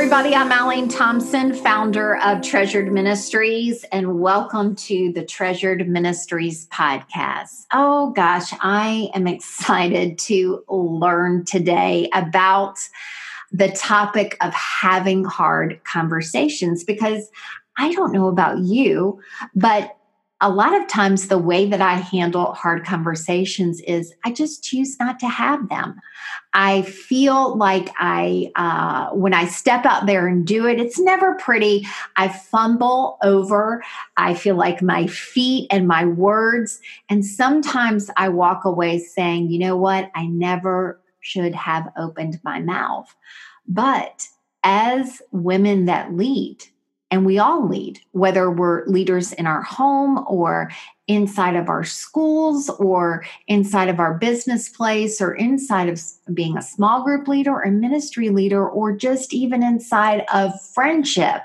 everybody. I'm Eileen Thompson, founder of Treasured Ministries, and welcome to the Treasured Ministries podcast. Oh gosh, I am excited to learn today about the topic of having hard conversations because I don't know about you, but a lot of times the way that I handle hard conversations is I just choose not to have them. I feel like when I step out there and do it, it's never pretty. I fumble over. I feel like my feet and my words. And sometimes I walk away saying, you know what? I never should have opened my mouth. But as women that lead, and we all lead, whether we're leaders in our home or inside of our schools or inside of our business place or inside of being a small group leader or ministry leader or just even inside of friendship,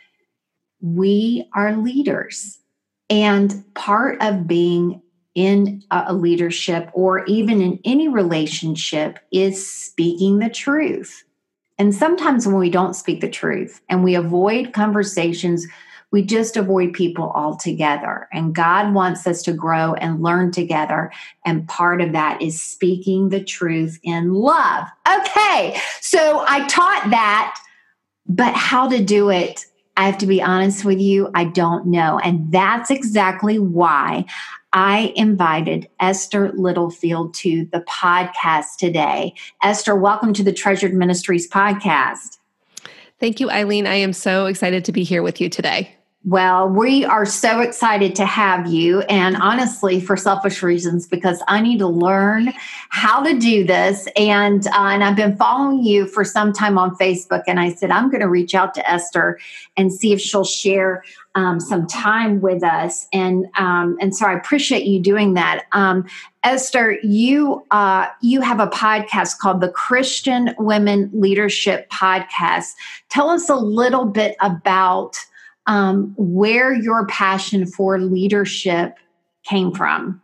we are leaders. And part of being in a leadership or even in any relationship is speaking the truth. And sometimes when we don't speak the truth and we avoid conversations, we just avoid people altogether. And God wants us to grow and learn together. And part of that is speaking the truth in love. Okay, so I taught that, but how to do it, I have to be honest with you, I don't know. And that's exactly why I invited Esther Littlefield to the podcast today. Esther, welcome to the Treasured Ministries podcast. Thank you, Eileen. I am so excited to be here with you today. Well, we are so excited to have you. And honestly, for selfish reasons, because I need to learn how to do this. And I've been following you for some time on Facebook. And I said, I'm going to reach out to Esther and see if she'll share some time with us. And so I appreciate you doing that. Esther, you have a podcast called the Christian Women Leadership Podcast. Tell us a little bit about where your passion for leadership came from.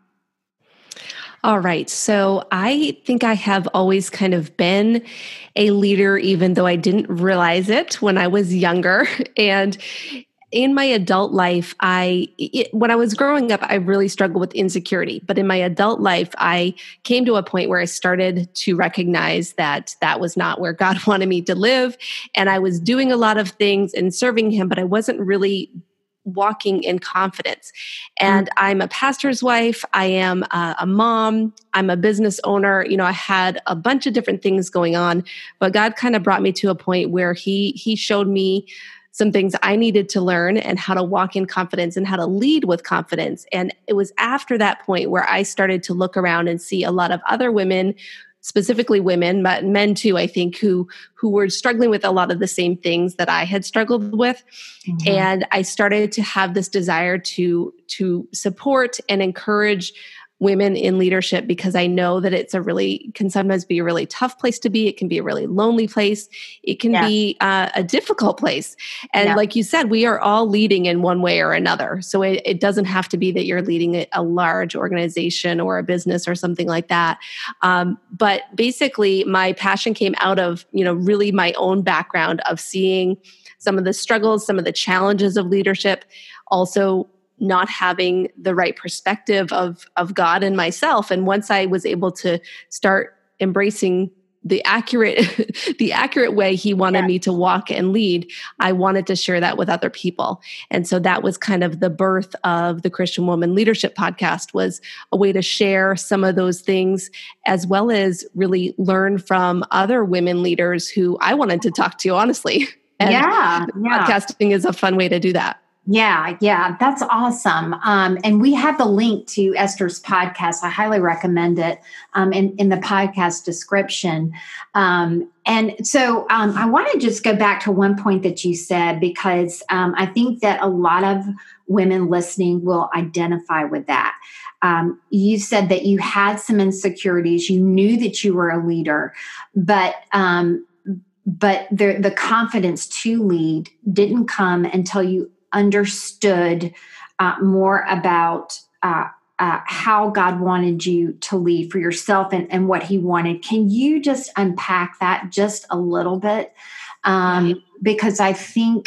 All right. So I think I have always kind of been a leader, even though I didn't realize it when I was younger. And in my adult life, when I was growing up, I really struggled with insecurity. But in my adult life, I came to a point where I started to recognize that that was not where God wanted me to live. And I was doing a lot of things and serving Him, but I wasn't really walking in confidence. And I'm a pastor's wife. I am a mom. I'm a business owner. You know, I had a bunch of different things going on, but God kind of brought me to a point where He showed me some things I needed to learn and how to walk in confidence and how to lead with confidence. And it was after that point where I started to look around and see a lot of other women, specifically women, but men too, I think, who were struggling with a lot of the same things that I had struggled with. Mm-hmm. And I started to have this desire to support and encourage women in leadership, because I know that can sometimes be a really tough place to be. It can be a really lonely place. It can be a difficult place. And like you said, we are all leading in one way or another. So it doesn't have to be that you're leading a large organization or a business or something like that. But basically my passion came out of, really my own background of seeing some of the struggles, some of the challenges of leadership, also not having the right perspective of God and myself. And once I was able to start embracing the accurate way He wanted me to walk and lead, I wanted to share that with other people. And so that was kind of the birth of the Christian Woman Leadership Podcast, was a way to share some of those things, as well as really learn from other women leaders who I wanted to talk to, honestly. And podcasting is a fun way to do that. Yeah, that's awesome. And we have the link to Esther's podcast. I highly recommend it in the podcast description. And so I want to just go back to one point that you said, because I think that a lot of women listening will identify with that. You said that you had some insecurities. You knew that you were a leader, but the confidence to lead didn't come until you understood more about how God wanted you to lead for yourself and what He wanted. Can you just unpack that just a little bit? because I think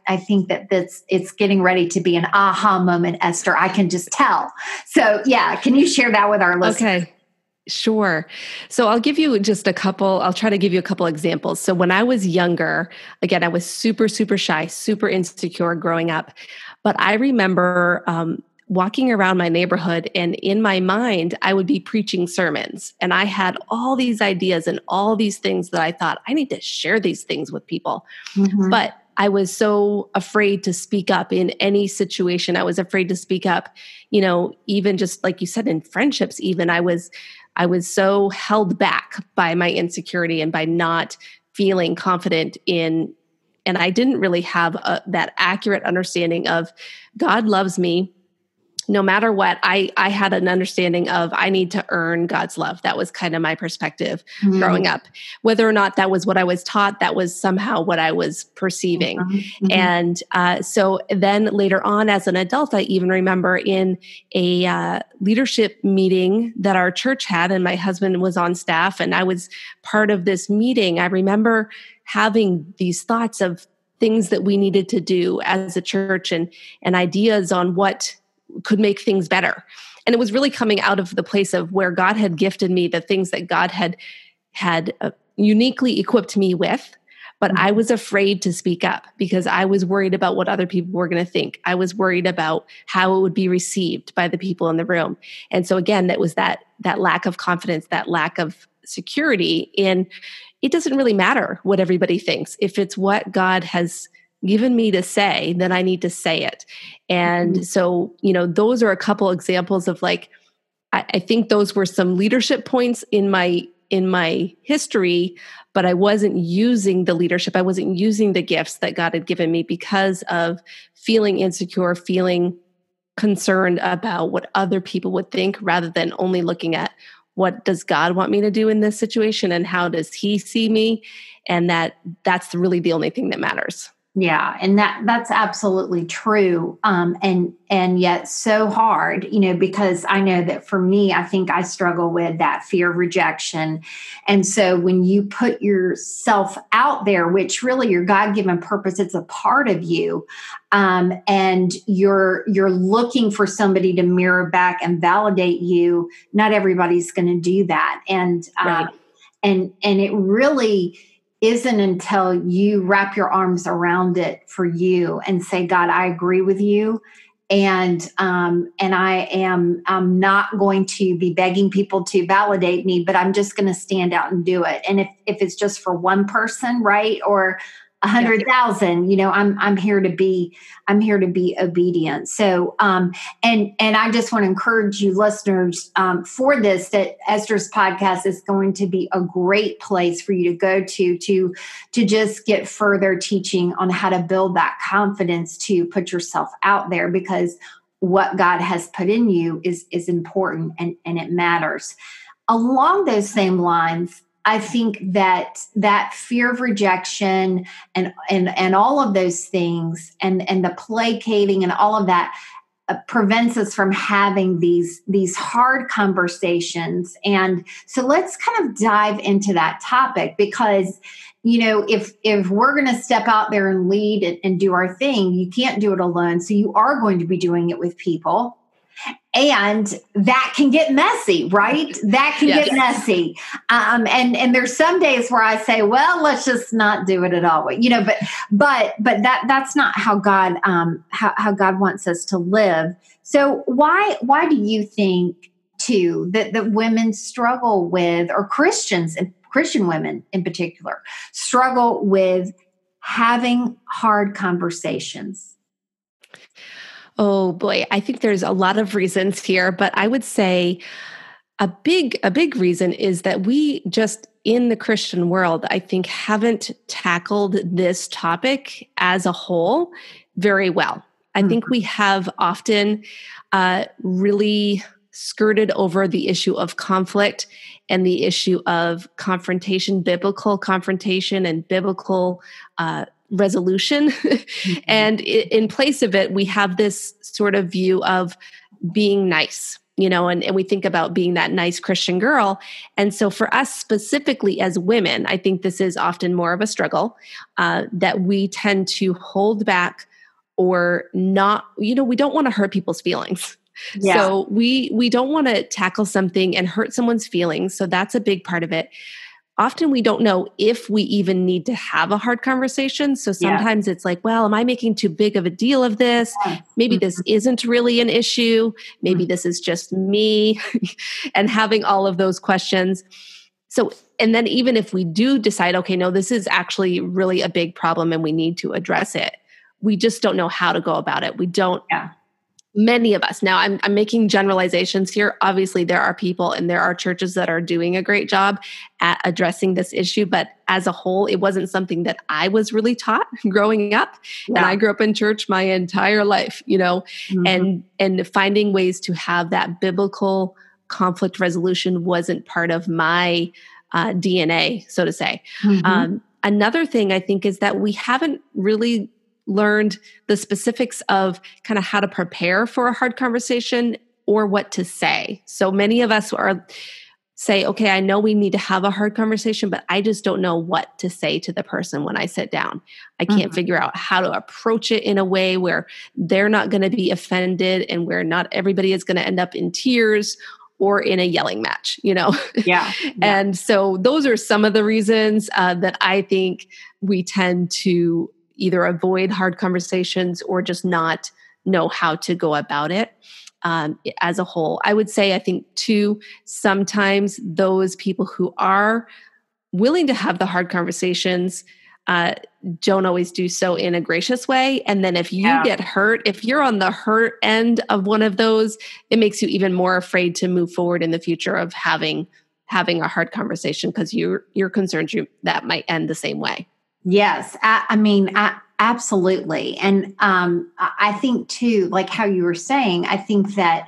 it's getting ready to be an aha moment, Esther. I can just tell. So yeah, can you share that with our listeners? Okay. Sure. So I'll try to give you a couple examples. So when I was younger, again, I was super, super shy, super insecure growing up. But I remember walking around my neighborhood, and in my mind, I would be preaching sermons. And I had all these ideas and all these things that I thought, I need to share these things with people. Mm-hmm. But I was so afraid to speak up in any situation. I was afraid to speak up, even just like you said, in friendships, even I was so held back by my insecurity and by not feeling confident and I didn't really have that accurate understanding of God loves me. No matter what, I had an understanding of I need to earn God's love. That was kind of my perspective growing up. Whether or not that was what I was taught, that was somehow what I was perceiving. Mm-hmm. And so then later on as an adult, I even remember in a leadership meeting that our church had, and my husband was on staff, and I was part of this meeting. I remember having these thoughts of things that we needed to do as a church and ideas on what could make things better. And it was really coming out of the place of where God had gifted me, the things that God had uniquely equipped me with. But I was afraid to speak up because I was worried about what other people were going to think. I was worried about how it would be received by the people in the room. And so again, that was that lack of confidence, that lack of security in it doesn't really matter what everybody thinks. If it's what God has given me to say, then I need to say it. And so, those are a couple examples of I think those were some leadership points in my history, but I wasn't using the leadership. I wasn't using the gifts that God had given me because of feeling insecure, feeling concerned about what other people would think rather than only looking at what does God want me to do in this situation and how does he see me? And that's really the only thing that matters. Yeah, and that's absolutely true. And yet so hard, because I know that for me, I think I struggle with that fear of rejection. And so when you put yourself out there, which really your God-given purpose, it's a part of you, and you're looking for somebody to mirror back and validate you, not everybody's going to do that. And Right. and it really isn't until you wrap your arms around it for you and say, God, I agree with you. And I'm not going to be begging people to validate me, but I'm just going to stand out and do it. And if it's just for one person, right, or 100,000, I'm here to be obedient. So, and I just want to encourage you listeners, for this, that Esther's podcast is going to be a great place for you to go to just get further teaching on how to build that confidence to put yourself out there, because what God has put in you is important and it matters. Along those same lines, I think that fear of rejection and all of those things and the placating and all of that prevents us from having these hard conversations. And so let's kind of dive into that topic, because if we're going to step out there and lead and do our thing, you can't do it alone. So you are going to be doing it with people. And that can get messy, right? That can get messy. And there's some days where I say, well, let's just not do it at all. But that's not how God, how God wants us to live. So why do you think too that women struggle with, or Christian women in particular, struggle with having hard conversations? Oh boy, I think there's a lot of reasons here, but I would say a big reason is that we just in the Christian world, I think, haven't tackled this topic as a whole very well. I think we have often really skirted over the issue of conflict and the issue of confrontation, biblical confrontation and biblical resolution. And in place of it, we have this sort of view of being nice and we think about being that nice Christian girl. And so for us specifically as women, I think this is often more of a struggle that we tend to hold back or not, we don't want to hurt people's feelings. Yeah. So we don't want to tackle something and hurt someone's feelings. So that's a big part of it. Often we don't know if we even need to have a hard conversation. So sometimes it's like, well, am I making too big of a deal of this? Maybe this isn't really an issue. Maybe this is just me and having all of those questions. So, and then even if we do decide, okay, no, this is actually really a big problem and we need to address it, we just don't know how to go about it. We don't. Many of us. Now, I'm making generalizations here. Obviously, there are people and there are churches that are doing a great job at addressing this issue. But as a whole, it wasn't something that I was really taught growing up. And I grew up in church my entire life, and finding ways to have that biblical conflict resolution wasn't part of my DNA, so to say. Another thing I think is that we haven't really learned the specifics of kind of how to prepare for a hard conversation or what to say. So many of us say, okay, I know we need to have a hard conversation, but I just don't know what to say to the person when I sit down. I can't figure out how to approach it in a way where they're not going to be offended and where not everybody is going to end up in tears or in a yelling match, And so those are some of the reasons that I think we tend to either avoid hard conversations or just not know how to go about it as a whole. I would say, I think too, sometimes those people who are willing to have the hard conversations don't always do so in a gracious way. And then if you get hurt, if you're on the hurt end of one of those, it makes you even more afraid to move forward in the future of having a hard conversation because you're concerned that might end the same way. Yes. Absolutely. And I think too, like how you were saying, I think that,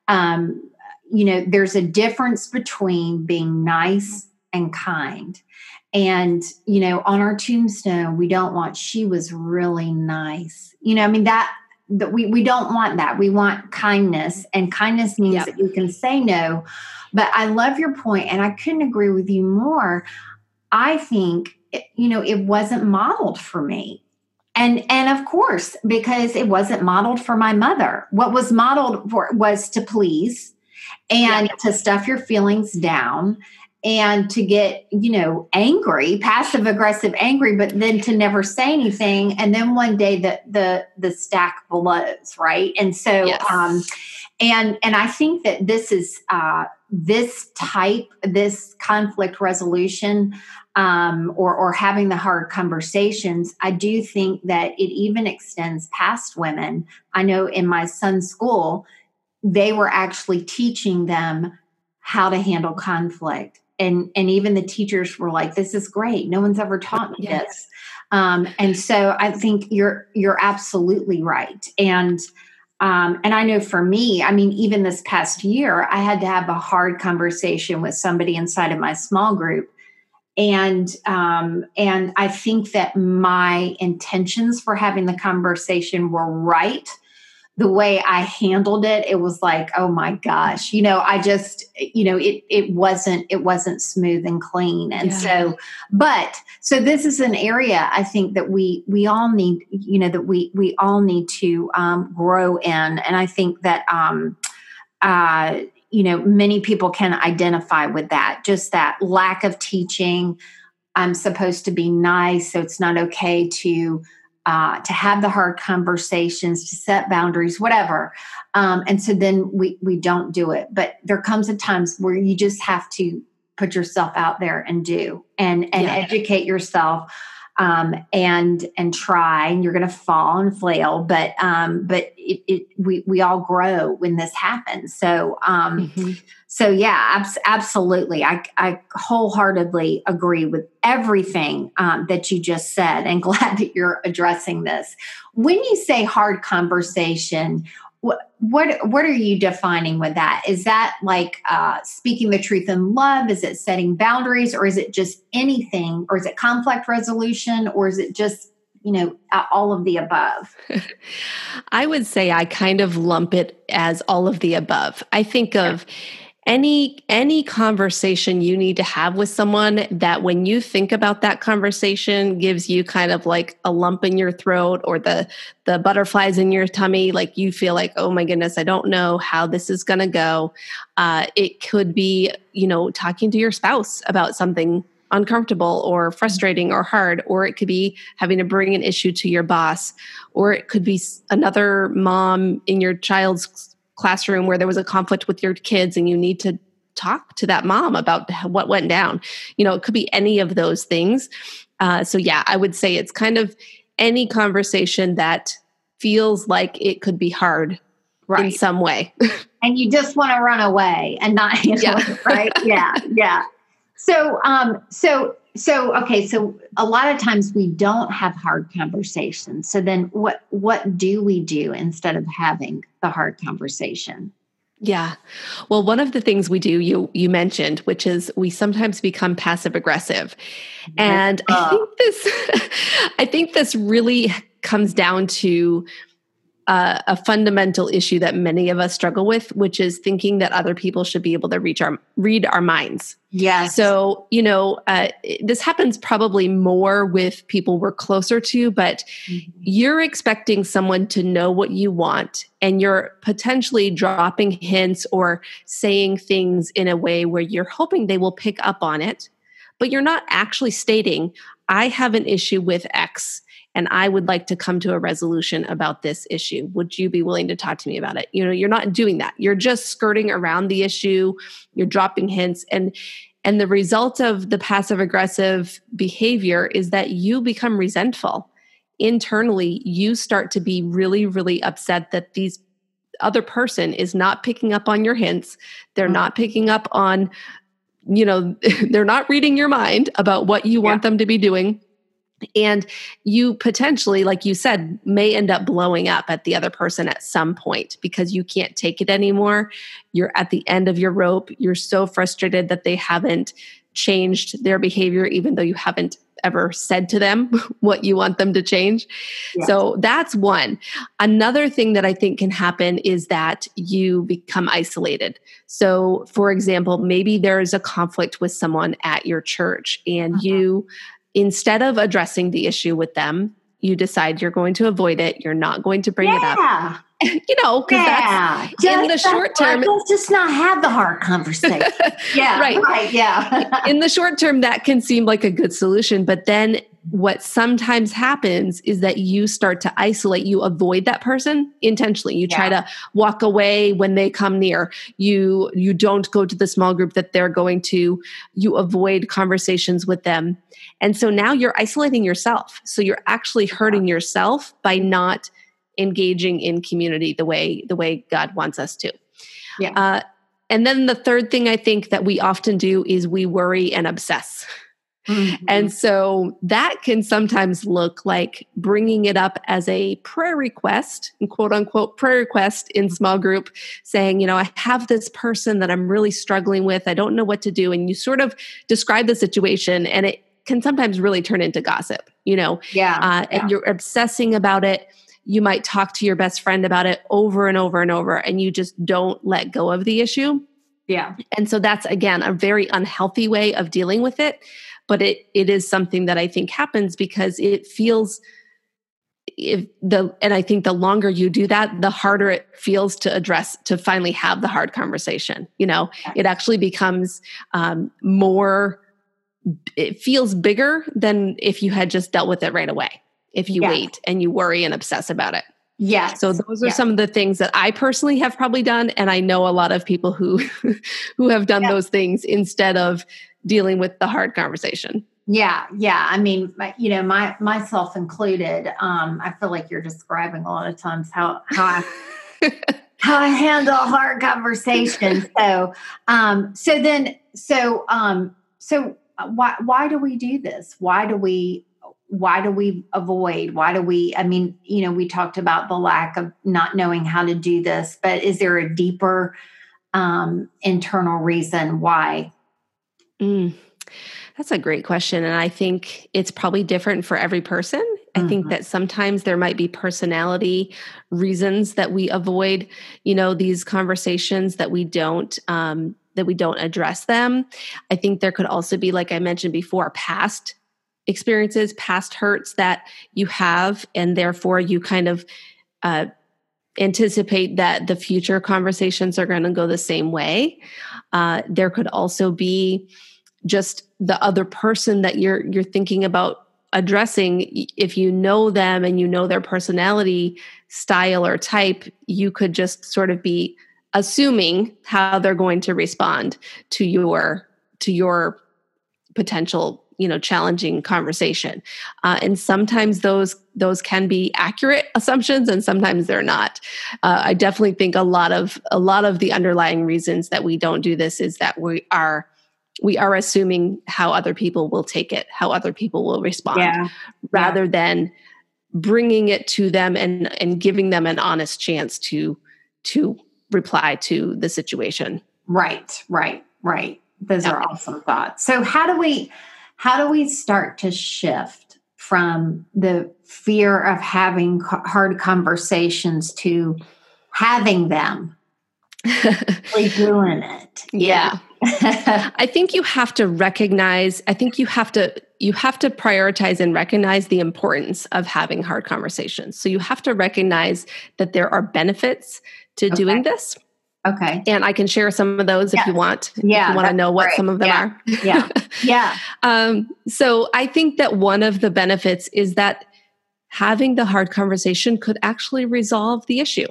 there's a difference between being nice and kind. And, on our tombstone, we don't want, she was really nice. That we don't want that. We want kindness, and kindness means that you can say no. But I love your point, and I couldn't agree with you more. I think, it wasn't modeled for me. And of course, because it wasn't modeled for my mother. What was modeled for was to please and to stuff your feelings down and to get, angry, passive aggressive angry, but then to never say anything. And then one day the stack blows, right? And so, and I think that this is this conflict resolution or having the hard conversations, I do think that it even extends past women. I know in my son's school, they were actually teaching them how to handle conflict. And even the teachers were like, this is great. No one's ever taught me this. And so I think you're absolutely right. And I know for me, even this past year, I had to have a hard conversation with somebody inside of my small group. And I think that my intentions for having the conversation were right. The way I handled it, it was like, oh my gosh, I just, it wasn't smooth and clean. And so this is an area I think that we all need, that we all need to grow in. And I think that, many people can identify with that, just that lack of teaching. I'm supposed to be nice, so it's not okay to have the hard conversations, to set boundaries, whatever. And so then we don't do it. But there comes a times where you just have to put yourself out there and do and educate yourself and try. And you're going to fall and flail, but we all grow when this happens. So absolutely. I wholeheartedly agree with everything that you just said, and glad that you're addressing this. When you say hard conversation, what are you defining with that? Is that like speaking the truth in love? Is it setting boundaries, or is it just anything, or is it conflict resolution, or is it just all of the above? I would say I kind of lump it as all of the above. I think of any conversation you need to have with someone that when you think about that conversation gives you kind of like a lump in your throat or the butterflies in your tummy, like you feel like, oh my goodness, I don't know how this is going to go. It could be, talking to your spouse about something uncomfortable or frustrating or hard, or it could be having to bring an issue to your boss, or it could be another mom in your child's classroom where there was a conflict with your kids and you need to talk to that mom about what went down. It could be any of those things. So yeah, I would say it's kind of any conversation that feels like it could be hard in some way. And you just want to run away and not handle it, right? Yeah. So okay. So a lot of times we don't have hard conversations. So then what do we do instead of having the hard conversation? Yeah. Well, one of the things we do, you mentioned, which is we sometimes become passive aggressive. And I think this really comes down to a fundamental issue that many of us struggle with, which is thinking that other people should be able to read our minds. Yes. So, this happens probably more with people we're closer to, but you're expecting someone to know what you want, and you're potentially dropping hints or saying things in a way where you're hoping they will pick up on it, but you're not actually stating, I have an issue with X, and I would like to come to a resolution about this issue. Would you be willing to talk to me about it? You're not doing that. You're just skirting around the issue. You're dropping hints. And the result of the passive aggressive behavior is that you become resentful. Internally, you start to be really, really upset that these other person is not picking up on your hints. They're not picking up on, they're not reading your mind about what you want them to be doing. And you potentially, like you said, may end up blowing up at the other person at some point because you can't take it anymore. You're at the end of your rope. You're so frustrated that they haven't changed their behavior, even though you haven't ever said to them what you want them to change. Yeah. So that's one. Another thing that I think can happen is that you become isolated. So, for example, maybe there's a conflict with someone at your church and you, instead of addressing the issue with them, you decide you're going to avoid it. You're not going to bring it up. Because that's in the short term. Let's just not have the hard conversation. Right. Yeah. In the short term, that can seem like a good solution. But then what sometimes happens is that you start to isolate. You avoid that person intentionally. You try to walk away when they come near. You don't go to the small group that they're going to. You avoid conversations with them. And so now you're isolating yourself. So you're actually hurting yourself by not engaging in community the way God wants us to. Yeah. And then the third thing I think that we often do is we worry and obsess. Mm-hmm. And so that can sometimes look like bringing it up as a prayer request, and quote unquote prayer request in small group, saying, I have this person that I'm really struggling with. I don't know what to do. And you sort of describe the situation, and it can sometimes really turn into gossip, and you're obsessing about it. You might talk to your best friend about it over and over and over, and you just don't let go of the issue. Yeah. And so that's, again, a very unhealthy way of dealing with it. But it is something that I think happens because it feels, and I think the longer you do that, the harder it feels to finally have the hard conversation. It actually becomes more, it feels bigger than if you had just dealt with it right away. If you wait and you worry and obsess about it. Yeah. So those are some of the things that I personally have probably done. And I know a lot of people who have done those things instead of dealing with the hard conversation. Yeah. I mean, myself included, I feel like you're describing a lot of times how I handle hard conversations. So why do we do this? Why do we avoid? We talked about the lack of not knowing how to do this, but is there a deeper internal reason why? That's a great question. And I think it's probably different for every person. I think that sometimes there might be personality reasons that we avoid, these conversations, that we don't address them. I think there could also be, like I mentioned before, past experiences, past hurts that you have, and therefore you kind of anticipate that the future conversations are going to go the same way. There could also be just the other person that you're thinking about addressing. If you know them and you know their personality style or type, you could just sort of be assuming how they're going to respond to your potential, challenging conversation. And sometimes those can be accurate assumptions, and sometimes they're not. I definitely think a lot of the underlying reasons that we don't do this is that we are assuming how other people will take it, how other people will respond, rather than bringing it to them and giving them an honest chance to reply to the situation. Right. Those are awesome thoughts. So how do we start to shift from the fear of having hard conversations to having them, really doing it? Yeah. I think you have to recognize, you have to prioritize and recognize the importance of having hard conversations. So you have to recognize that there are benefits to doing this. Okay. And I can share some of those if you want. Yeah. If you want to know what some of them are. Yeah. So I think that one of the benefits is that having the hard conversation could actually resolve the issue.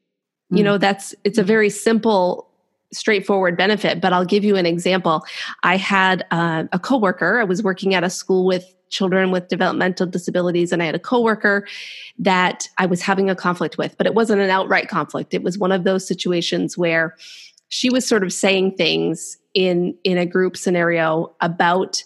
It's a very simple, straightforward benefit, but I'll give you an example. I had a coworker. I was working at a school with children with developmental disabilities, and I had a coworker that I was having a conflict with, but it wasn't an outright conflict. It was one of those situations where she was sort of saying things in a group scenario about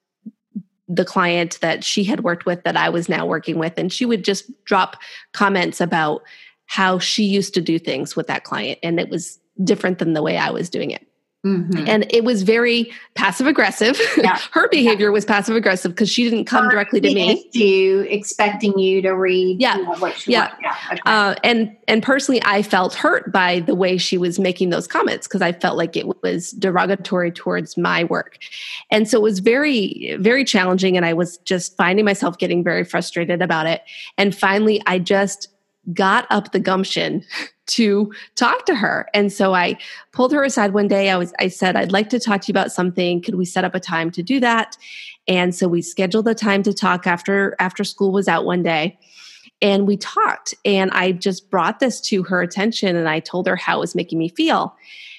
the client that she had worked with that I was now working with, and she would just drop comments about how she used to do things with that client, and it was different than the way I was doing it. Mm-hmm. And it was very passive aggressive. Yeah. Her behavior was passive aggressive because she didn't come directly to me. Expecting you to read what she wanted. Yeah. Okay. And personally, I felt hurt by the way she was making those comments because I felt like it was derogatory towards my work. And so it was very, very challenging. And I was just finding myself getting very frustrated about it. And finally, I just got up the gumption to talk to her. And so I pulled her aside one day. I said, I'd like to talk to you about something. Could we set up a time to do that? And so we scheduled a time to talk after school was out one day. And we talked. And I just brought this to her attention and I told her how it was making me feel.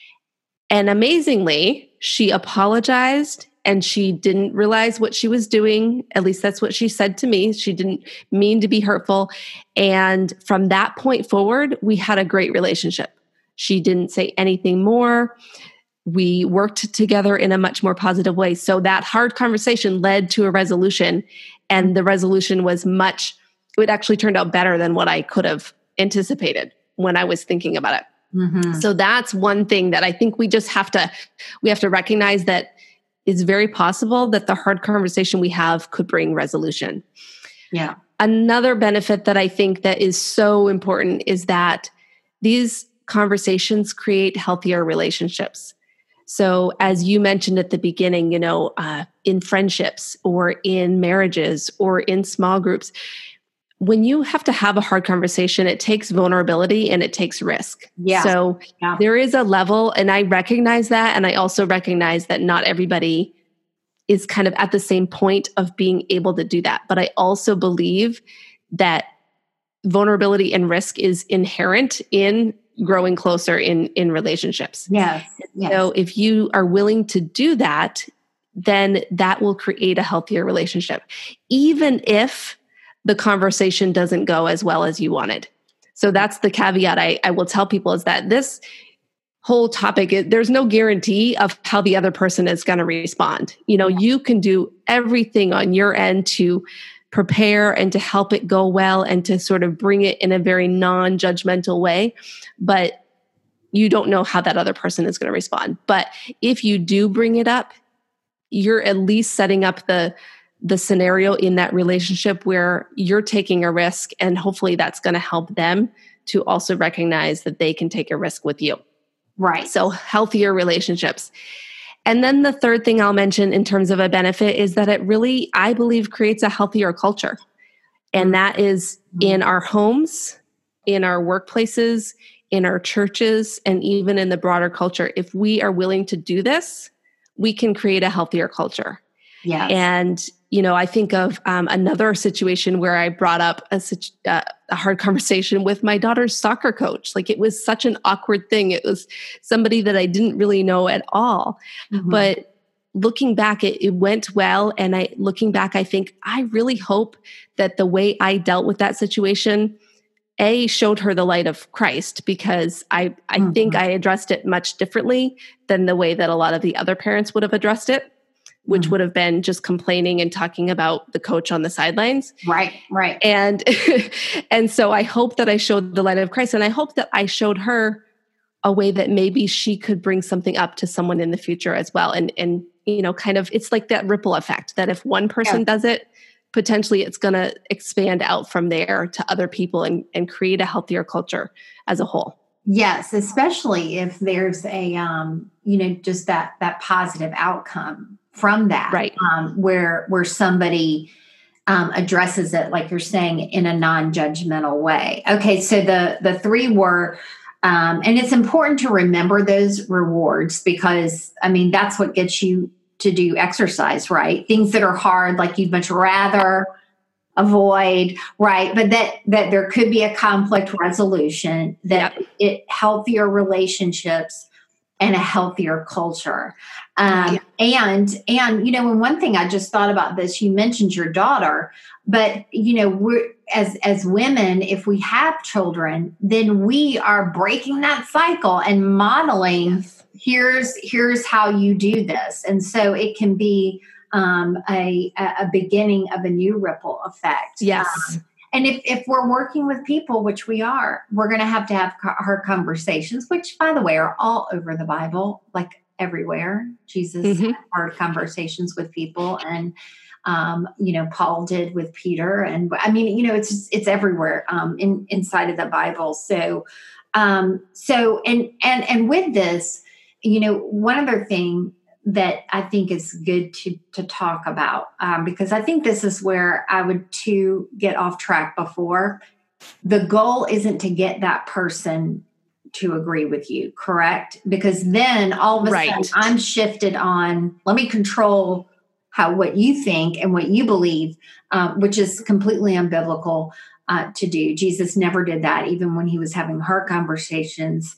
And amazingly, she apologized and she didn't realize what she was doing. At least that's what she said to me. She didn't mean to be hurtful. And from that point forward, we had a great relationship. She didn't say anything more. We worked together in a much more positive way. So that hard conversation led to a resolution. And the resolution was it actually turned out better than what I could have anticipated when I was thinking about it. Mm-hmm. So that's one thing that I think we have to recognize that it's very possible that the hard conversation we have could bring resolution. Yeah. Another benefit that I think that is so important is that these conversations create healthier relationships. So as you mentioned at the beginning, in friendships or in marriages or in small groups, when you have to have a hard conversation, it takes vulnerability and it takes risk. Yeah. So there is a level, and I recognize that. And I also recognize that not everybody is kind of at the same point of being able to do that. But I also believe that vulnerability and risk is inherent in growing closer in relationships. Yes. So if you are willing to do that, then that will create a healthier relationship, even if the conversation doesn't go as well as you wanted. So that's the caveat I will tell people, is that this whole topic, there's no guarantee of how the other person is going to respond. You can do everything on your end to prepare and to help it go well and to sort of bring it in a very non-judgmental way, but you don't know how that other person is going to respond. But if you do bring it up, you're at least setting up the the scenario in that relationship where you're taking a risk, and hopefully that's going to help them to also recognize that they can take a risk with you. Right. So healthier relationships. And then the third thing I'll mention in terms of a benefit is that it really, I believe, creates a healthier culture. And that is in our homes, in our workplaces, in our churches, and even in the broader culture. If we are willing to do this, we can create a healthier culture. Yes. And, I think of another situation where I brought up a hard conversation with my daughter's soccer coach. Like, it was such an awkward thing. It was somebody that I didn't really know at all. Mm-hmm. But looking back, it went well. And looking back, I think I really hope that the way I dealt with that situation, showed her the light of Christ, because I think I addressed it much differently than the way that a lot of the other parents would have addressed it, which would have been just complaining and talking about the coach on the sidelines. Right. And and so I hope that I showed the light of Christ, and I hope that I showed her a way that maybe she could bring something up to someone in the future as well. And kind of, it's like that ripple effect that if one person does it, potentially it's going to expand out from there to other people and create a healthier culture as a whole. Yes, especially if there's a, just that positive outcome from that, right? Where somebody addresses it, like you're saying, in a non-judgmental way. Okay, so the three were, and it's important to remember those rewards, because that's what gets you to do exercise, right? Things that are hard, like you'd much rather avoid, right? But that there could be a conflict resolution, that it healthier relationships and a healthier culture. And when one thing I just thought about this, you mentioned your daughter, but we're as women, if we have children, then we are breaking that cycle and modeling. Yes. Here's how you do this, and so it can be a beginning of a new ripple effect. Yes. And if we're working with people, which we are, we're going to have hard conversations, which, by the way, are all over the Bible, like everywhere. Jesus had hard conversations with people, and Paul did with Peter, and it's everywhere inside of the Bible. So with this, one other thing that I think is good to talk about, because I think this is where I would too get off track before. The goal isn't to get that person to agree with you, correct? Because then all of a sudden I'm shifted on, let me control what you think and what you believe, which is completely unbiblical to do. Jesus never did that, even when he was having hard conversations.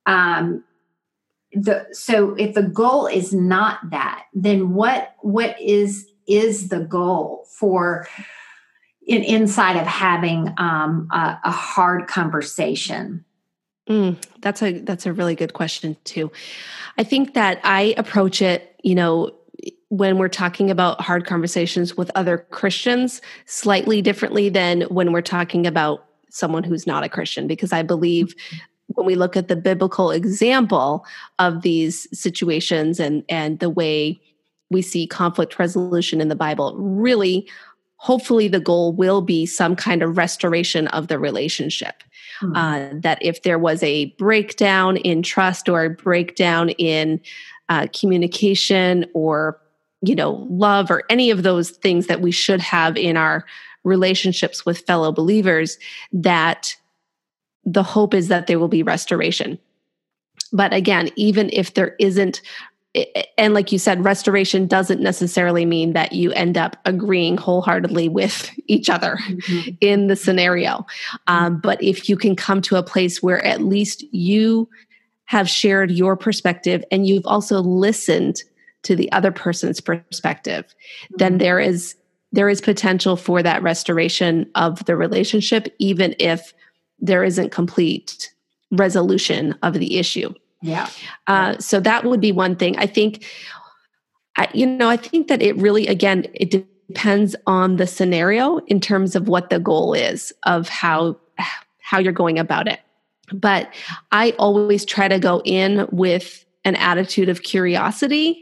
So if the goal is not that, then what is the goal for inside of having a hard conversation? That's a really good question too. I think that I approach it, when we're talking about hard conversations with other Christians, slightly differently than when we're talking about someone who's not a Christian, because I believe when we look at the biblical example of these situations and the way we see conflict resolution in the Bible, really, hopefully the goal will be some kind of restoration of the relationship. That if there was a breakdown in trust or a breakdown in communication or, love or any of those things that we should have in our relationships with fellow believers, that the hope is that there will be restoration. But again, even if there isn't, and like you said, restoration doesn't necessarily mean that you end up agreeing wholeheartedly with each other in the scenario. But if you can come to a place where at least you have shared your perspective and you've also listened to the other person's perspective, then there is potential for that restoration of the relationship, even if there isn't complete resolution of the issue. Yeah. So that would be one thing. I think, I think that it really, again, it depends on the scenario in terms of what the goal is of how you're going about it. But I always try to go in with an attitude of curiosity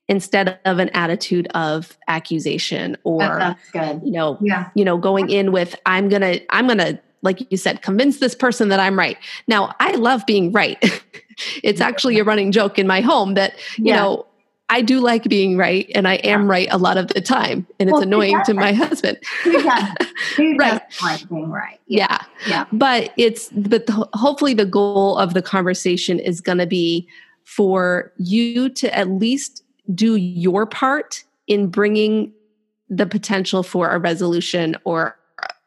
instead of an attitude of accusation or, That's good. Yeah. Going in with, I'm going to, like you said, convince this person that I'm right. Now, I love being right. It's actually a running joke in my home that, I do like being right, and I am right a lot of the time, and it's annoying to my husband. Who doesn't like being right? Yeah. But hopefully the goal of the conversation is going to be for you to at least do your part in bringing the potential for a resolution or,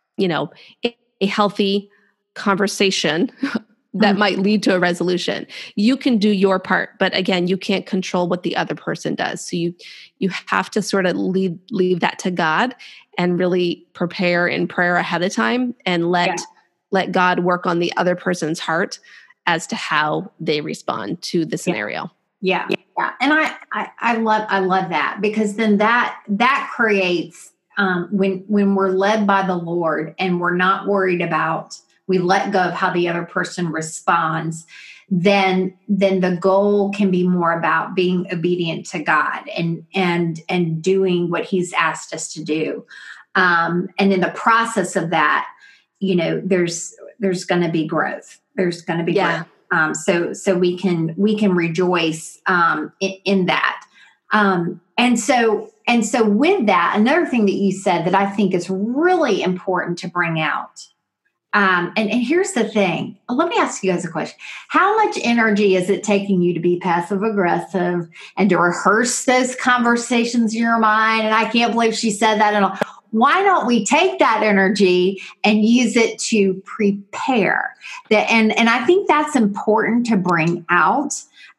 a healthy conversation that might lead to a resolution. You can do your part, but again, you can't control what the other person does. So you have to sort of leave that to God and really prepare in prayer ahead of time and let God work on the other person's heart as to how they respond to the scenario. Yeah. And I love that, because then that creates when we're led by the Lord and we're not worried about, we let go of how the other person responds, then the goal can be more about being obedient to God and doing what He's asked us to do. And in the process of that, there's going to be growth. There's going to be growth. So we can rejoice in that. And so with that, another thing that you said that I think is really important to bring out. And here's the thing. Let me ask you guys a question. How much energy is it taking you to be passive aggressive and to rehearse those conversations in your mind? And I can't believe she said that. And why don't we take that energy and use it to prepare? And I think that's important to bring out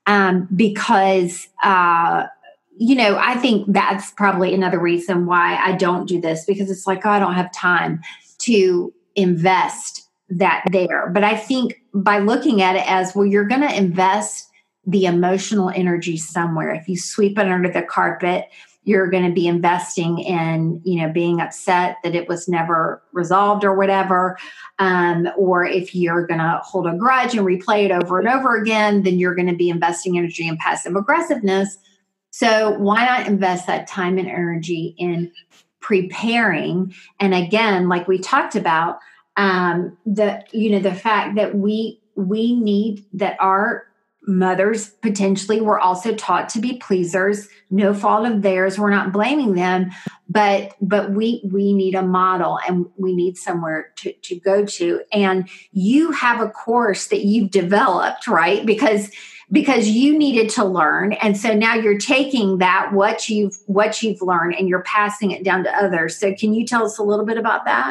because, I think that's probably another reason why I don't do this, because it's like, I don't have time to invest that there. But I think by looking at it as, well, you're going to invest the emotional energy somewhere. If you sweep it under the carpet, you're going to be investing in, being upset that it was never resolved or whatever. Or if you're going to hold a grudge and replay it over and over again, then you're going to be investing energy in passive aggressiveness. So why not invest that time and energy in preparing? And again, like we talked about, the fact that we need, that our mothers potentially were also taught to be pleasers, no fault of theirs. We're not blaming them, but we need a model, and we need somewhere to go to. And you have a course that you've developed, right? Because you needed to learn. And so now you're taking that, what you've learned, and you're passing it down to others. So can you tell us a little bit about that?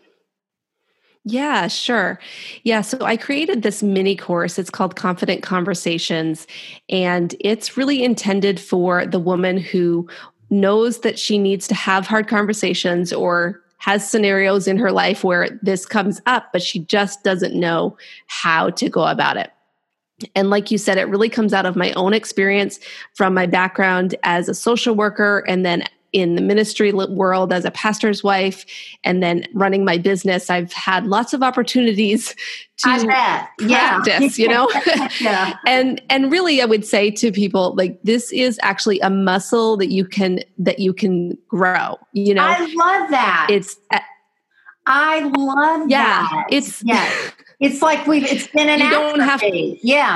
Yeah, sure. Yeah, so I created this mini course. It's called Confident Conversations, and it's really intended for the woman who knows that she needs to have hard conversations or has scenarios in her life where this comes up, but she just doesn't know how to go about it. And like you said, it really comes out of my own experience from my background as a social worker, and then in the ministry world as a pastor's wife, and then running my business. I've had lots of opportunities to practice, and really I would say to people, like, this is actually a muscle that you can grow, I love that. I love that. It's like it's been an atrophy.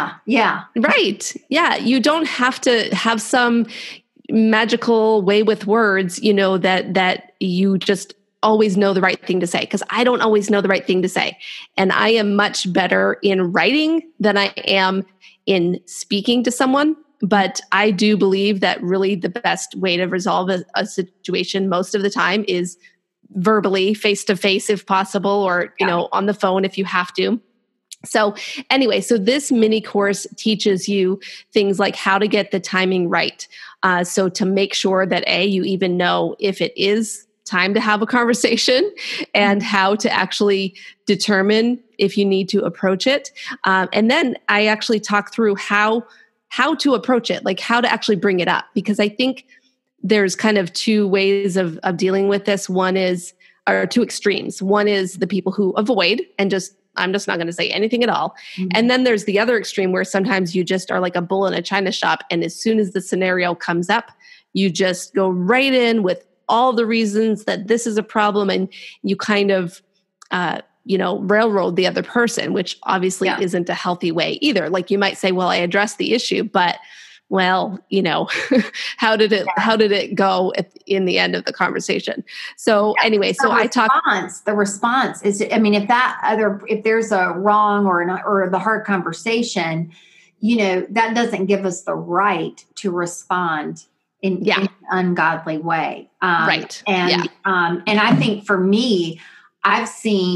Right. Yeah. You don't have to have some magical way with words, that you just always know the right thing to say, because I don't always know the right thing to say. And I am much better in writing than I am in speaking to someone. But I do believe that really the best way to resolve a situation most of the time is verbally, face-to-face if possible, or, on the phone if you have to. So anyway, so this mini course teaches you things like how to get the timing right. So to make sure that you even know if it is time to have a conversation, and how to actually determine if you need to approach it. And then I actually talk through how to approach it, like how to actually bring it up, because I think there's kind of two ways of dealing with this. Or two extremes. One is the people who avoid and I'm just not going to say anything at all. Mm-hmm. And then there's the other extreme where sometimes you just are like a bull in a china shop. And as soon as the scenario comes up, you just go right in with all the reasons that this is a problem, and you kind of, railroad the other person, which obviously isn't a healthy way either. Like you might say, well, I addressed the issue, but well, how did it go in the end of the conversation? So anyway, so the response is, I mean, if there's a wrong or the hard conversation, that doesn't give us the right to respond in an ungodly way. Right. And I think for me, I've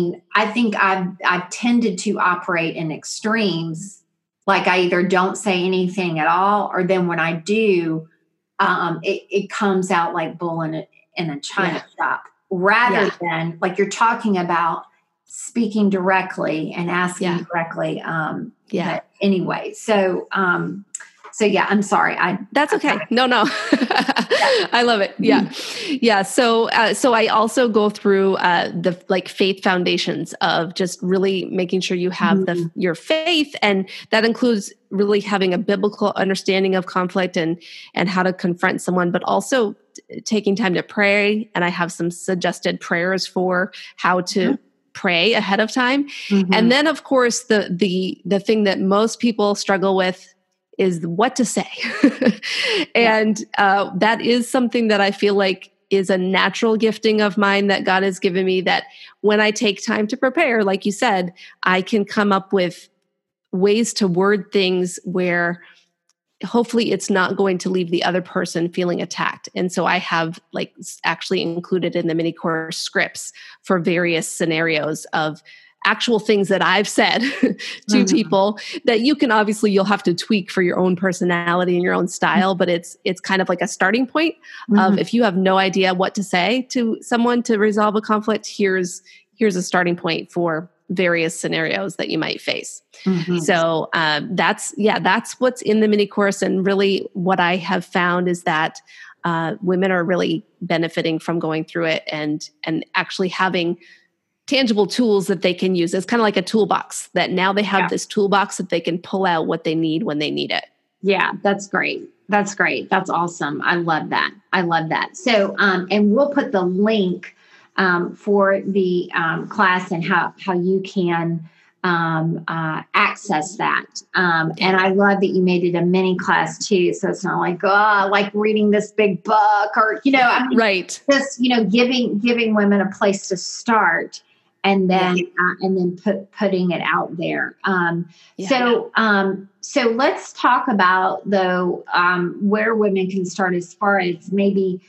tended to operate in extremes. Like I either don't say anything at all, or then when I do, it comes out like bull in a china shop, rather than like you're talking about speaking directly and asking directly. But anyway, so I'm sorry. That's okay. No. I love it. Yeah. So I also go through the like faith foundations of just really making sure you have your faith, and that includes really having a biblical understanding of conflict and how to confront someone, but also taking time to pray. And I have some suggested prayers for how to pray ahead of time. And then, of course, the thing that most people struggle with is what to say. And that is something that I feel like is a natural gifting of mine that God has given me, that when I take time to prepare, like you said, I can come up with ways to word things where hopefully it's not going to leave the other person feeling attacked. And so I have like actually included in the mini course scripts for various scenarios of actual things that I've said to people that you'll have to tweak for your own personality and your own style. But it's kind of like a starting point of, if you have no idea what to say to someone to resolve a conflict, here's a starting point for various scenarios that you might face. So that's what's in the mini course. And really what I have found is that women are really benefiting from going through it and actually having tangible tools that they can use. It's kind of like a toolbox, that now they have this toolbox that they can pull out what they need when they need it. Yeah, that's great. That's awesome. I love that. So, and we'll put the link for the class and how you can access that. And I love that you made it a mini class too. So it's not like, like reading this big book or, right. Just, giving women a place to start. And then, putting it out there. So let's talk about though, where women can start as far as maybe,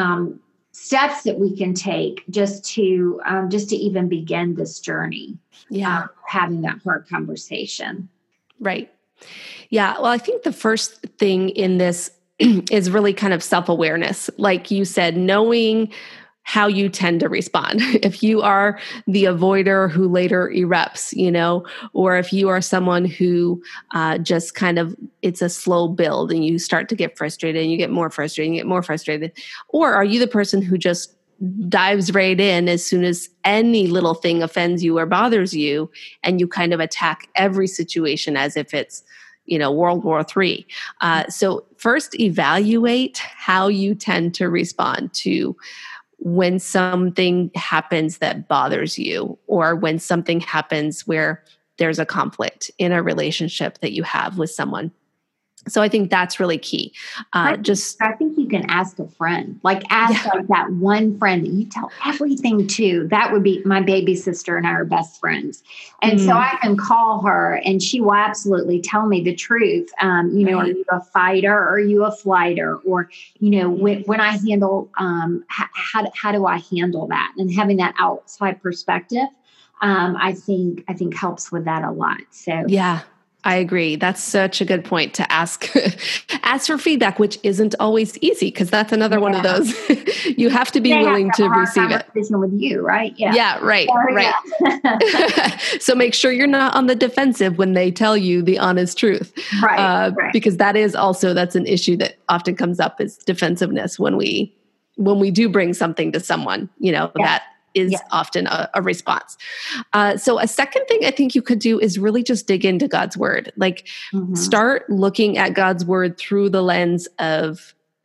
steps that we can take just to even begin this journey. Having that hard conversation. Right. Yeah. Well, I think the first thing in this is really kind of self-awareness. Like you said, knowing how you tend to respond. If you are the avoider who later erupts, or if you are someone who just kind of, it's a slow build and you start to get frustrated and you get more frustrated and you get more frustrated. Or are you the person who just dives right in as soon as any little thing offends you or bothers you, and you kind of attack every situation as if it's, World War III. So first, evaluate how you tend to respond to when something happens that bothers you, or when something happens where there's a conflict in a relationship that you have with someone. So I think that's really key. I think you can ask a friend, like that one friend that you tell everything to. That would be my baby sister and I are best friends. And so I can call her and she will absolutely tell me the truth. Are you a fighter or are you a flighter? Or, when I handle, how do I handle that? And having that outside perspective, I think helps with that a lot. So yeah. I agree. That's such a good point to ask for feedback, which isn't always easy, because that's another one of those. You have to be willing to receive it. With you, right? Yeah. Yeah. Right. Right. So make sure you're not on the defensive when they tell you the honest truth, right? Because that's an issue that often comes up, is defensiveness when we do bring something to someone, that is often a response. So a second thing I think you could do is really just dig into God's word. Like start looking at God's word through the lens of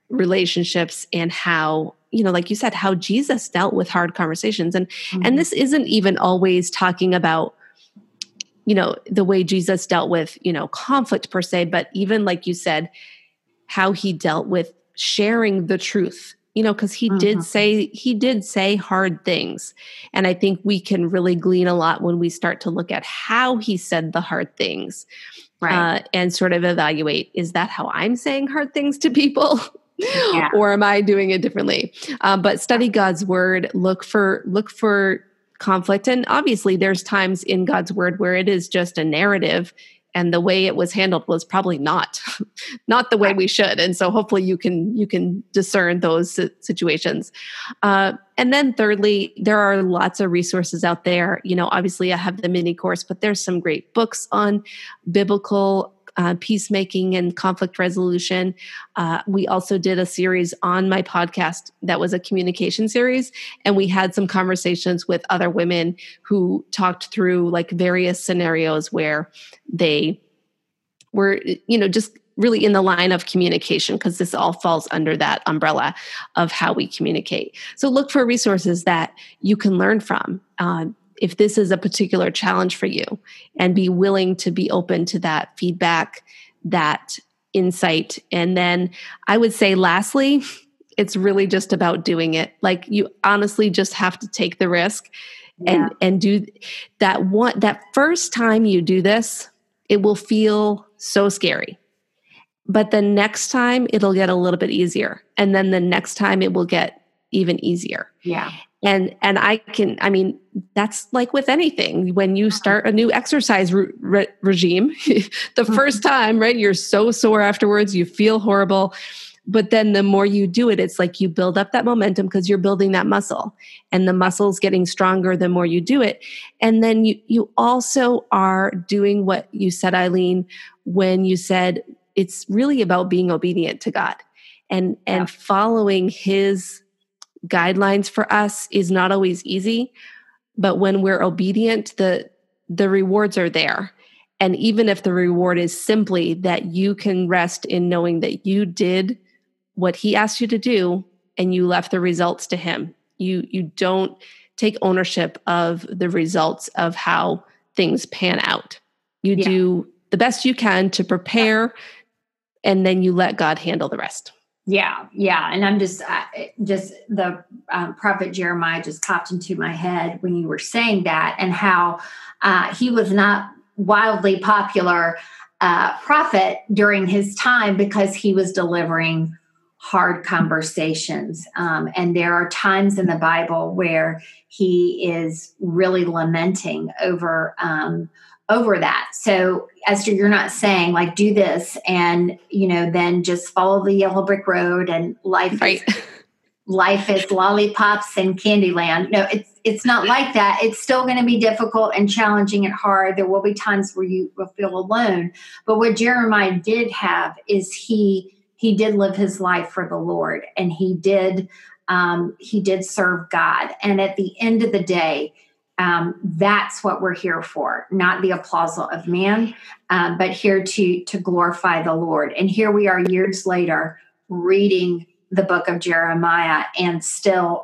relationships and how, like you said, how Jesus dealt with hard conversations. And this isn't even always talking about, the way Jesus dealt with, conflict per se, but even like you said, how he dealt with sharing the truth, because he did say hard things. And I think we can really glean a lot when we start to look at how he said the hard things, right. And sort of evaluate, is that how I'm saying hard things to people? Yeah. Or am I doing it differently? But study God's word, look for conflict. And obviously there's times in God's word where it is just a narrative, and the way it was handled was probably not the way we should. And so hopefully you can discern those situations. And then thirdly, there are lots of resources out there. Obviously I have the mini course, but there's some great books on biblical peacemaking and conflict resolution. We also did a series on my podcast that was a communication series, and we had some conversations with other women who talked through like various scenarios where they were, just really in the line of communication, because this all falls under that umbrella of how we communicate. So look for resources that you can learn from. If this is a particular challenge for you, and be willing to be open to that feedback, that insight. And then I would say lastly, it's really just about doing it. Like, you honestly just have to take the risk and do that. That first time you do this, it will feel so scary. But the next time it'll get a little bit easier. And then the next time it will get even easier. Yeah. And that's like with anything. When you start a new exercise regime, the first time, right, you're so sore afterwards, you feel horrible. But then the more you do it, it's like you build up that momentum because you're building that muscle, and the muscle's getting stronger the more you do it. And then you also are doing what you said, Eileen, when you said it's really about being obedient to God and following his guidelines. For us is not always easy, but when we're obedient, the rewards are there. And even if the reward is simply that you can rest in knowing that you did what he asked you to do and you left the results to him. You don't take ownership of the results of how things pan out. You do the best you can to prepare, and then you let God handle the rest. Yeah. And I'm just the prophet Jeremiah just popped into my head when you were saying that, and how he was not wildly popular prophet during his time because he was delivering hard conversations. And there are times in the Bible where he is really lamenting over that. So Esther, you're not saying like, do this and, then just follow the yellow brick road and life is lollipops and Candyland. No, it's not like that. It's still going to be difficult and challenging and hard. There will be times where you will feel alone. But what Jeremiah did have is he did live his life for the Lord, and he did serve God. And at the end of the day, that's what we're here for, not the applause of man, but here to glorify the Lord. And here we are years later reading the book of Jeremiah and still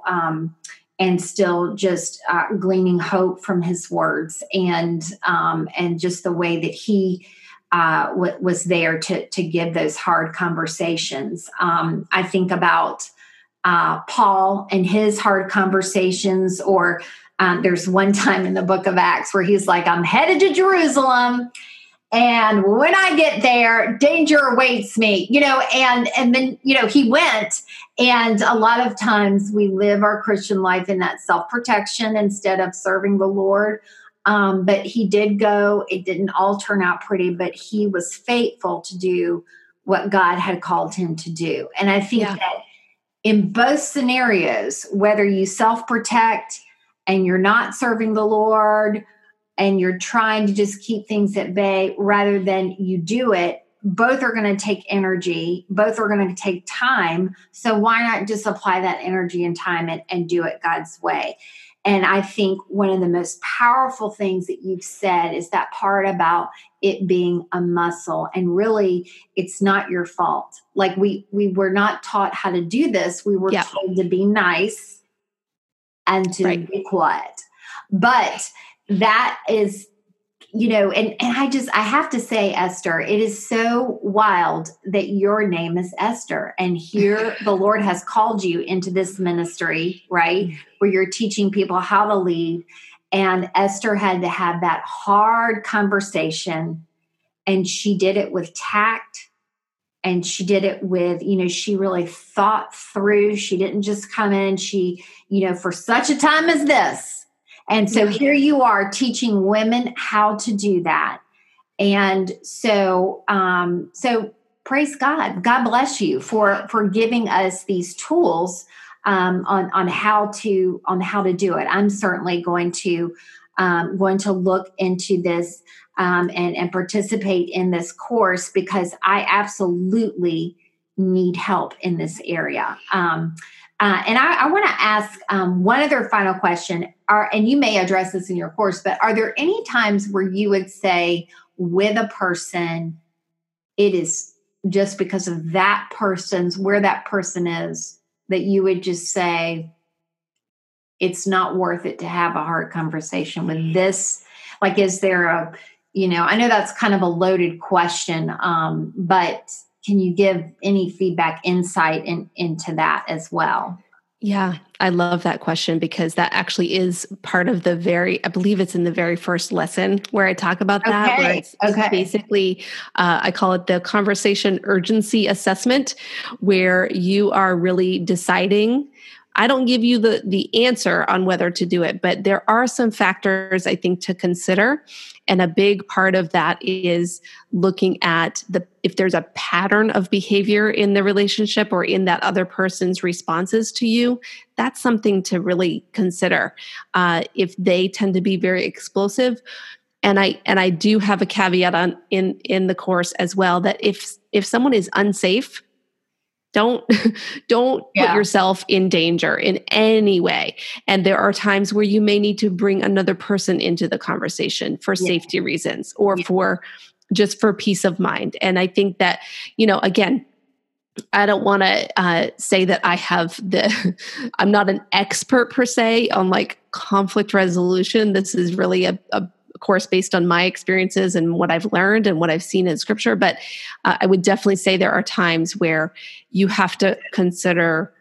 just gleaning hope from his words and just the way that he was there to give those hard conversations. I think about Paul and his hard conversations, or there's one time in the book of Acts where he's like, I'm headed to Jerusalem, and when I get there, danger awaits me, and then, he went. And a lot of times we live our Christian life in that self-protection instead of serving the Lord. But he did go. It didn't all turn out pretty, but he was faithful to do what God had called him to do. And I think that in both scenarios, whether you self-protect and you're not serving the Lord and you're trying to just keep things at bay rather than you do it, both are going to take energy. Both are going to take time. So why not just apply that energy and time and do it God's way? And I think one of the most powerful things that you've said is that part about it being a muscle. And really, it's not your fault. Like we were not taught how to do this. We were told to be nice and to be quiet. But that is, and I have to say, Esther, it is so wild that your name is Esther. And here the Lord has called you into this ministry, right? Where you're teaching people how to lead. And Esther had to have that hard conversation. And she did it with tact. And she did it with, she really thought through. She didn't just come in. She, for such a time as this. And so here you are teaching women how to do that. And so praise God. God bless you for giving us these tools on how to do it. I'm certainly going to look into this and participate in this course because I absolutely need help in this area. And I want to ask one other final question, and you may address this in your course, but are there any times where you would say with a person, it is just because of that person's, where that person is, that you would just say, it's not worth it to have a hard conversation with this? Like, is there I know that's kind of a loaded question, but can you give any feedback, insight into that as well? Yeah, I love that question because that actually is part of I believe it's in the very first lesson where I talk about that, where it's basically, I call it the conversation urgency assessment, where you are really deciding. I don't give you the answer on whether to do it, but there are some factors I think to consider. And a big part of that is looking at if there's a pattern of behavior in the relationship or in that other person's responses to you, that's something to really consider. If they tend to be very explosive, and I do have a caveat in the course as well, that if someone is unsafe, don't put yourself in danger in any way. And there are times where you may need to bring another person into the conversation for safety reasons or for peace of mind. And I think that, again, I don't want to say that I'm not an expert per se on like conflict resolution. This is really a course based on my experiences and what I've learned and what I've seen in scripture. But I would definitely say there are times where you have to consider,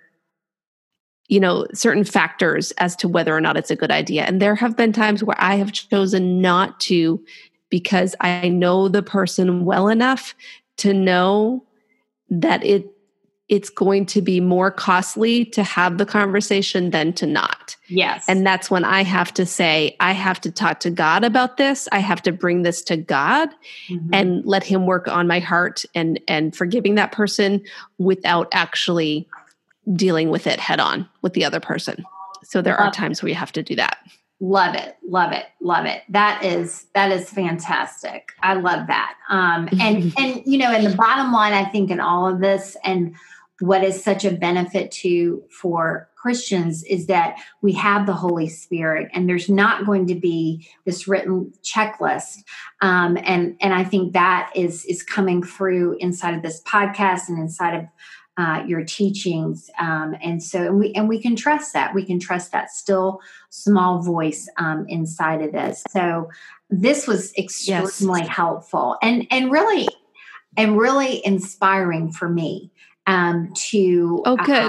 certain factors as to whether or not it's a good idea. And there have been times where I have chosen not to, because I know the person well enough to know that it's going to be more costly to have the conversation than to not. Yes. And that's when I have to say, I have to talk to God about this. I have to bring this to God and let him work on my heart and forgiving that person without actually dealing with it head on with the other person. So there are times where you have to do that. Love it. Love it. Love it. That is fantastic. I love that. And the bottom line, I think in all of this, and what is such a benefit for Christians, is that we have the Holy Spirit, and there's not going to be this written checklist. And I think that is coming through inside of this podcast and inside of your teachings. And we can trust that. We can trust that still small voice inside of this. So this was extremely helpful and really inspiring for me to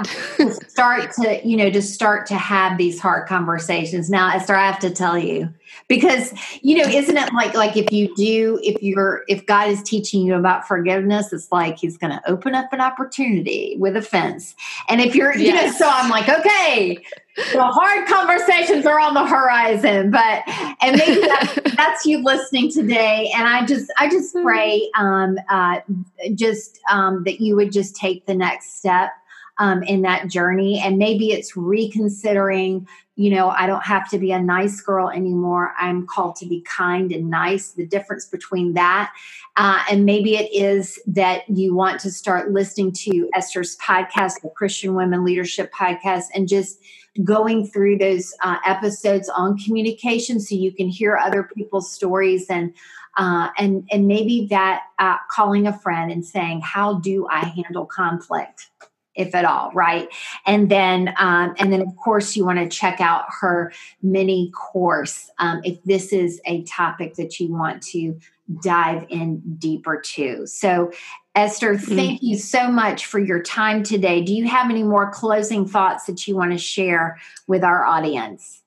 start to have these hard conversations. Now, Esther, I have to tell you, because isn't it like if God is teaching you about forgiveness, it's like he's going to open up an opportunity with offense. And if you're so I'm like, okay, the hard conversations are on the horizon, and maybe that's you listening today. And I just pray that you would just take the next step in that journey. And maybe it's reconsidering, I don't have to be a nice girl anymore. I'm called to be kind and nice, the difference between that. And maybe it is that you want to start listening to Esther's podcast, the Christian Women Leadership Podcast, and just going through those episodes on communication so you can hear other people's stories, and maybe that calling a friend and saying, how do I handle conflict, if at all, right? And then of course, you want to check out her mini course if this is a topic that you want to dive in deeper to. So, Esther, thank you so much for your time today. Do you have any more closing thoughts that you want to share with our audience?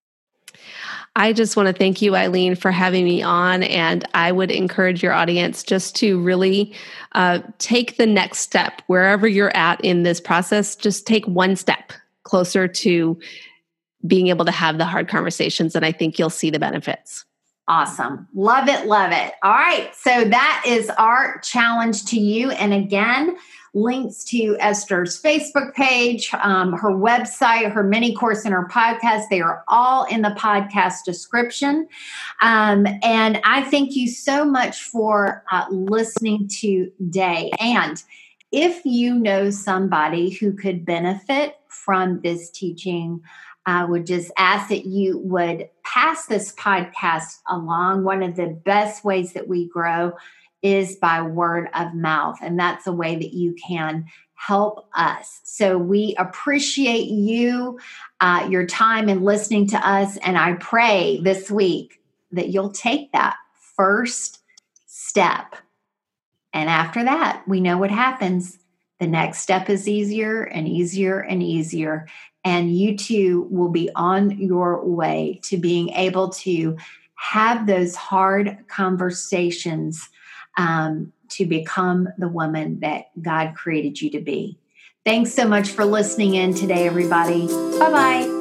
I just want to thank you, Eileen, for having me on. And I would encourage your audience just to really take the next step wherever you're at in this process. Just take one step closer to being able to have the hard conversations. And I think you'll see the benefits. Awesome. Love it. Love it. All right. So that is our challenge to you. And again, links to Esther's Facebook page, her website, her mini course, and her podcast. They are all in the podcast description. And I thank you so much for listening today. And if you know somebody who could benefit from this teaching, I would just ask that you would pass this podcast along. One of the best ways that we grow is by word of mouth, and that's a way that you can help us. So we appreciate you, your time in listening to us, and I pray this week that you'll take that first step. And after that, we know what happens. The next step is easier and easier and easier. And you too will be on your way to being able to have those hard conversations to become the woman that God created you to be. Thanks so much for listening in today, everybody. Bye-bye.